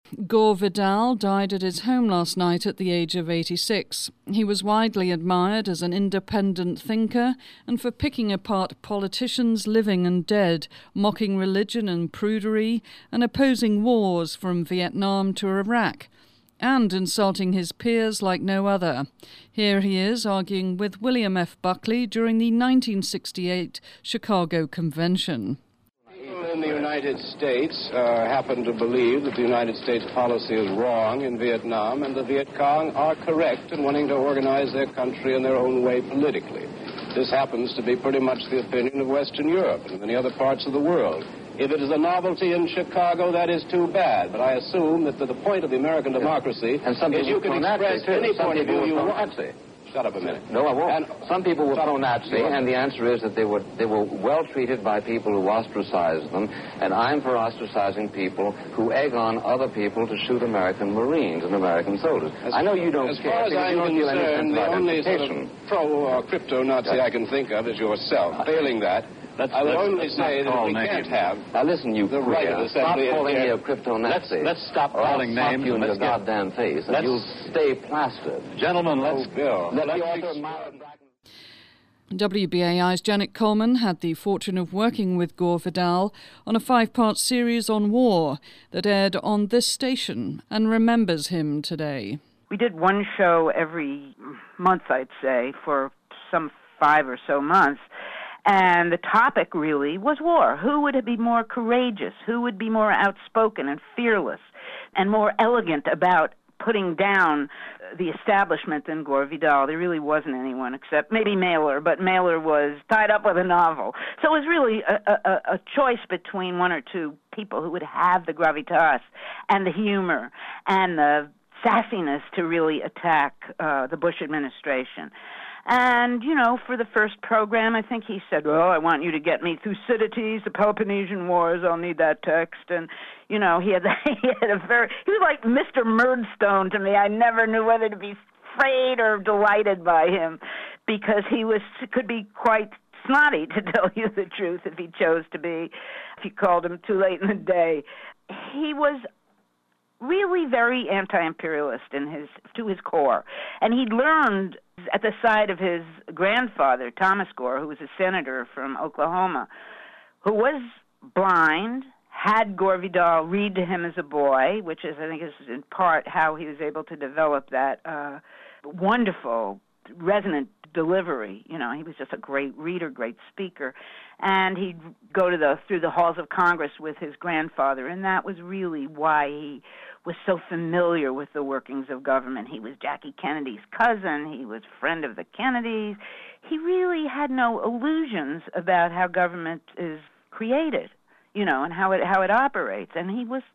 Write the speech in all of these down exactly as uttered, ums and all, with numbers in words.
Gore Vidal died at his home last night at the age of eighty-six. He was widely admired as an independent thinker and for picking apart politicians living and dead, mocking religion and prudery, and opposing wars from Vietnam to Iraq, and insulting his peers like no other. Here he is arguing with William F. Buckley during the nineteen sixty-eight Chicago Convention. In the United States uh, happen to believe that the United States policy is wrong in Vietnam and the Viet Cong are correct in wanting to organize their country in their own way politically. This happens to be pretty much the opinion of Western Europe and many other parts of the world. If it is a novelty in Chicago, that is too bad. But I assume that the, the point of the American democracy and some is you can express any some point of view you want. Nazi. Shut up a minute. No, I won't. And some people were pro-Nazi, and the answer is that they were they were well treated by people who ostracized them, and I'm for ostracizing people who egg on other people to shoot American Marines and American soldiers. As I know you don't as care. As far as I'm concerned, the only sort of pro or crypto-Nazi yes. I can think of is yourself. Failing that, Let's, I will let's, only let's say that we names. can't have now listen, you the right of uh, assembly. Stop calling me a crypto-Nazi. Let's, let's stop or calling I'll names. you in your your goddamn face, and you'll stay plastered. Gentlemen, let's... Oh, Bill. Let let's the W B A I's Janet Coleman had the fortune of working with Gore Vidal on a five-part series on war that aired on this station and remembers him today. We did one show every month, I'd say, for some five or so months. And the topic really was war. Who would be more courageous? Who would be more outspoken and fearless and more elegant about putting down the establishment than Gore Vidal? There really wasn't anyone except maybe Mailer, but Mailer was tied up with a novel. So it was really a, a, a choice between one or two people who would have the gravitas and the humor and the sassiness to really attack uh, the Bush administration. And, you know, for the first program, I think he said, well, I want you to get me Thucydides, the Peloponnesian Wars, I'll need that text. And, you know, he had, he had a very, he was like Mister Murdstone to me. I never knew whether to be afraid or delighted by him because he was, could be quite snotty, to tell you the truth, if he chose to be, if you called him too late in the day. He was really very anti-imperialist in his to his core. And he learned at the side of his grandfather, Thomas Gore, who was a senator from Oklahoma, who was blind, had Gore Vidal read to him as a boy, which is, I think, is in part how he was able to develop that uh, wonderful, resonant delivery. You know, he was just a great reader, great speaker. And he'd go to the through the halls of Congress with his grandfather, and that was really why he was so familiar with the workings of government. He was Jackie Kennedy's cousin. He was a friend of the Kennedys. He really had no illusions about how government is created, you know, and how it how it operates. And he was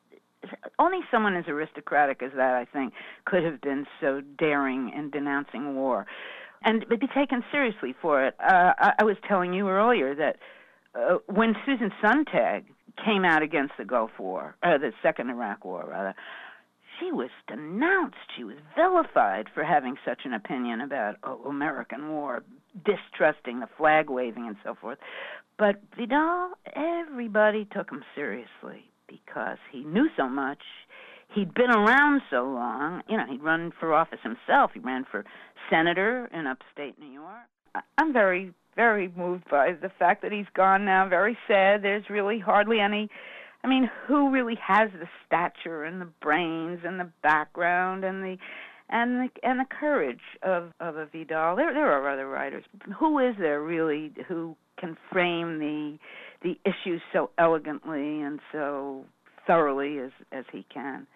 only someone as aristocratic as that, I think, could have been so daring in denouncing war and be taken seriously for it. Uh, I, I was telling you earlier that uh, when Susan Sontag came out against the Gulf War, uh, the Second Iraq War, rather, she was denounced. She was vilified for having such an opinion about oh, American war, distrusting the flag waving and so forth. But Vidal, everybody took him seriously because he knew so much. He'd been around so long. You know, he'd run for office himself. He ran for senator in upstate New York. I'm very, very moved by the fact that he's gone now. Very sad. There's really hardly any. I mean, who really has the stature and the brains and the background and the and the and the courage of, of a Vidal? There there are other writers. Who is there really who can frame the the issues so elegantly and so thoroughly as as he can?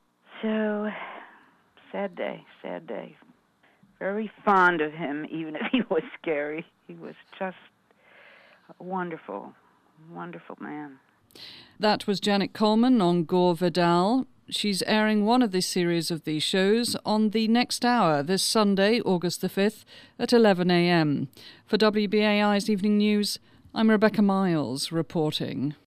So, sad day, sad day. Very fond of him, even if he was scary. He was just a wonderful, wonderful man. That was Janet Coleman on Gore Vidal. She's airing one of this series of these shows on the next hour, this Sunday, August the fifth, at eleven a.m. For W B A I's Evening News, I'm Rebecca Miles reporting.